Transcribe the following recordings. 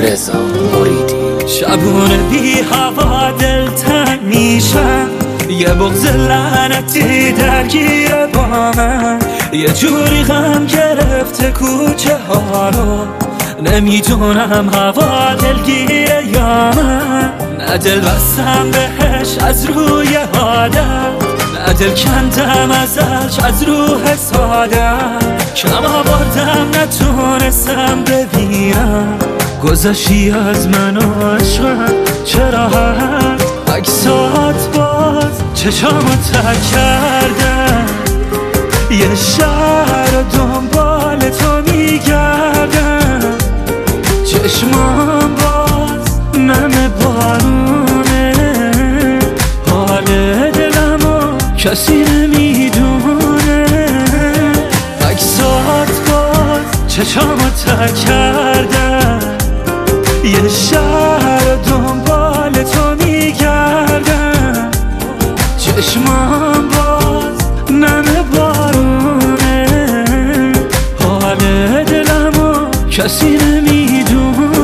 رضا مریدی. شبونه بی هوا دلتنگ میشم، یه بغض لعنتی درگیر با من، یه جوری غم گرفته کوچه ها رو، نمیدونم هوا دلگیره یا من. نه دل بستم بهش از روی عادت، نه دل کندم ازش از روح سادم، کم آوردم نتونستم ببینم گذشتی از من و عشقم. چرا هست عکسات باز چشامو تک کردم، یه شهر دنبال تو میگردم، چشمام باز نم بارونه، حال دلمو کسی نمیدونه. عکسات باز چشامو تک کردم، یه شهر دنبال تو میگردم، چشمام باز نم بارونه، حال دلمو کسی نمیدونه.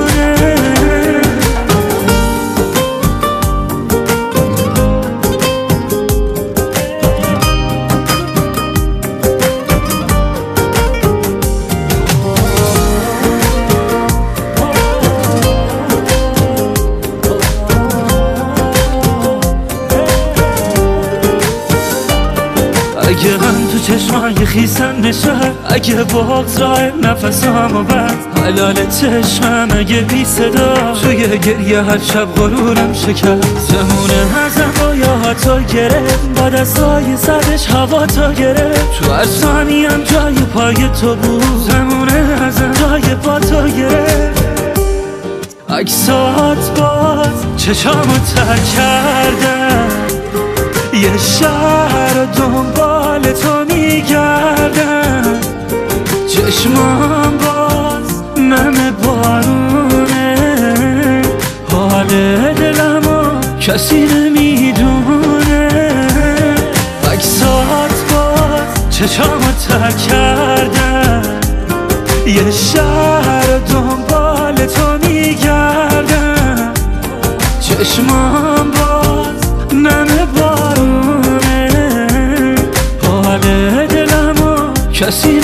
اگه هم تو چشمای خیسم نشه، اگه بغض راه نفسامو بست، حلال چشمم اگه بی صدا توی گریه هر شب غرورم شکست. زمونه ازم با یاهاتو گرفت، با دستای سرش هوا تا گرفت، تو هر ثانیم جای پای تو بود، زمونه ازم جای پا تو گرفت. عکسات باز چشامو تک کردم، یه شهر دنبال تو میگردم، چشمام باز نم بارونه، حال دلمو کسی نمیدونه. عکسات باز چشامو تک کردم، یه شهر دنبال تو میگردم، چشمام باز نم بارونه، حال دلمو کسی